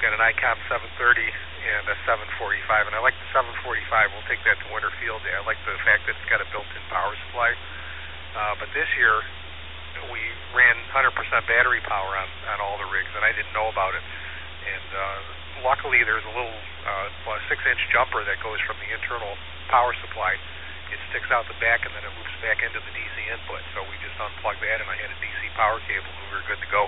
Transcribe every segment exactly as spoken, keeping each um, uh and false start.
got an ICOM seven thirty and a seven forty-five, and I like the seven forty-five. We'll take that to Winter Field Day. I like the fact that it's got a built-in power supply. Uh, but this year, we ran one hundred percent battery power on, on all the rigs, and I didn't know about it. And uh, luckily, there's a little uh, six-inch jumper that goes from the internal power supply. It sticks out the back, and then it loops back into the D C input. So we just unplugged that, and I had a D C power cable, and we were good to go.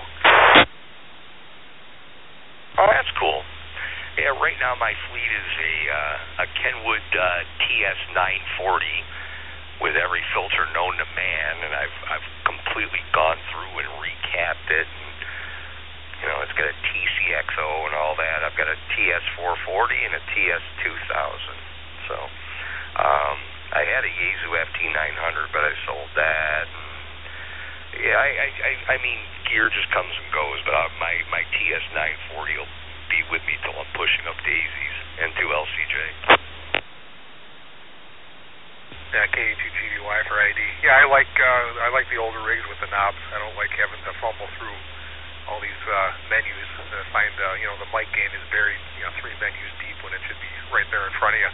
Oh, that's cool. Yeah, right now my fleet is a uh, a Kenwood uh, T S nine forty with every filter known to man, and I've I've completely gone through and recapped it. And, you know, it's got a T C X O and all that. I've got a T S four forty and a T S two thousand. So. Um, I had a Yaesu F T nine hundred, but I sold that. And yeah, I, I, I mean, gear just comes and goes, but uh, my, my T S nine forty will be with me till I'm pushing up daisies. And to L C J. Yeah, K A two G D Y for I D. Yeah, I like uh, I like the older rigs with the knobs. I don't like having to fumble through all these uh, menus to find, uh, you know, the mic gain is buried, you know, three menus deep when it should be right there in front of you.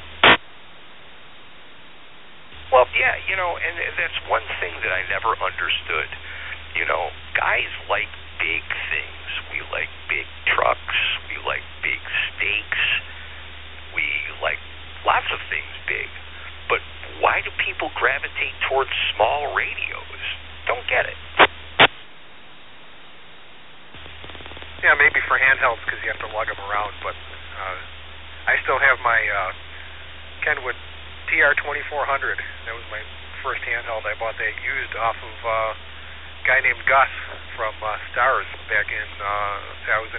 Well, yeah, you know, and that's one thing that I never understood. You know, guys like big things. We like big trucks. We like big steaks. We like lots of things big. But why do people gravitate towards small radios? Don't get it. Yeah, maybe for handhelds because you have to lug them around, but uh, I still have my uh, Kenwood T R twenty-four hundred. That was my first handheld. I bought that used off of uh, a guy named Gus from uh, Stars back in, uh, I was in